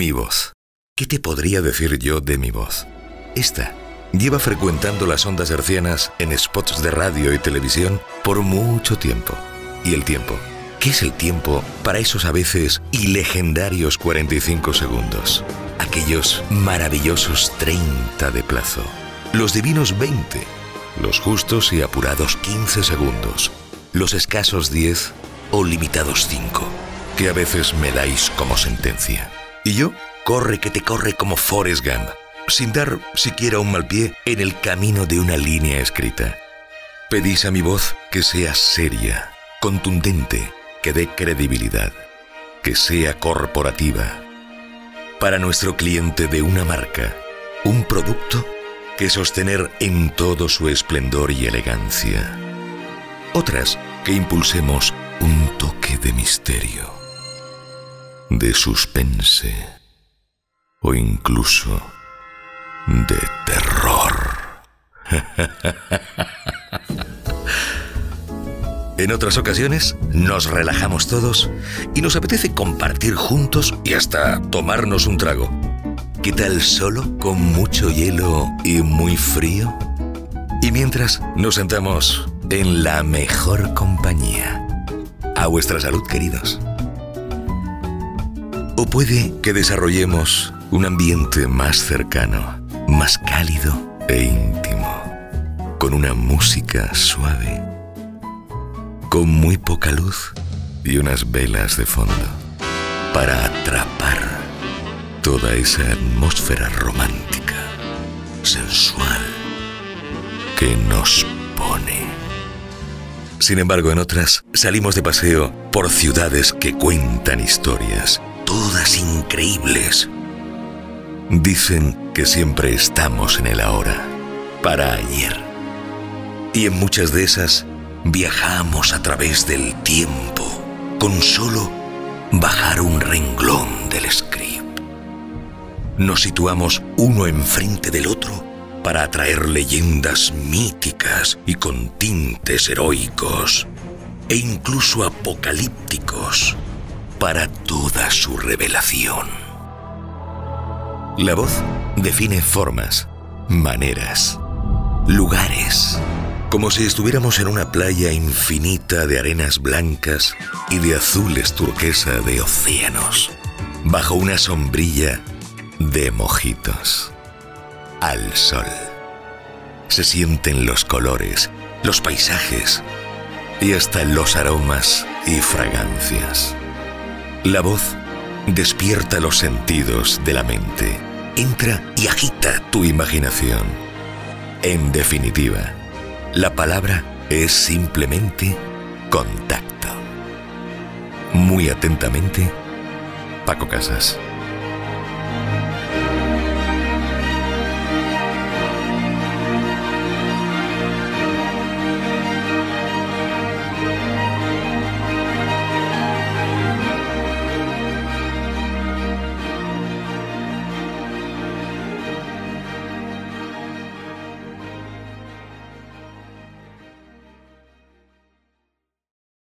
Mi voz. ¿Qué te podría decir yo de mi voz? Esta lleva frecuentando las ondas hercianas en spots de radio y televisión por mucho tiempo. ¿Y el tiempo? ¿Qué es el tiempo para esos a veces y legendarios 45 segundos? Aquellos maravillosos 30 de plazo. Los divinos 20. Los justos y apurados 15 segundos. Los escasos 10 o limitados 5. Que a veces me dais como sentencia. Y yo, corre que te corre como Forrest Gump, sin dar siquiera un mal pie en el camino de una línea escrita. Pedís a mi voz que sea seria, contundente, que dé credibilidad, que sea corporativa. Para nuestro cliente de una marca, un producto que sostener en todo su esplendor y elegancia. Otras que impulsemos un toque de misterio, de suspense o incluso de terror. En otras ocasiones nos relajamos todos y nos apetece compartir juntos y hasta tomarnos un trago. ¿Qué tal solo, con mucho hielo y muy frío? Y mientras nos sentamos en la mejor compañía. A vuestra salud, queridos. O puede que desarrollemos un ambiente más cercano, más cálido e íntimo, con una música suave, con muy poca luz y unas velas de fondo, para atrapar toda esa atmósfera romántica, sensual, que nos pone. Sin embargo, en otras salimos de paseo por ciudades que cuentan historias, todas increíbles. Dicen que siempre estamos en el ahora, para ayer. Y en muchas de esas viajamos a través del tiempo, con solo bajar un renglón del script. Nos situamos uno enfrente del otro para atraer leyendas míticas y con tintes heroicos e incluso apocalípticos para toda su revelación. La voz define formas, maneras, lugares, como si estuviéramos en una playa infinita de arenas blancas y de azules turquesa de océanos, bajo una sombrilla de mojitos, al sol. Se sienten los colores, los paisajes y hasta los aromas y fragancias. La voz despierta los sentidos de la mente, entra y agita tu imaginación. En definitiva, la palabra es simplemente contacto. Muy atentamente, Paco Casas.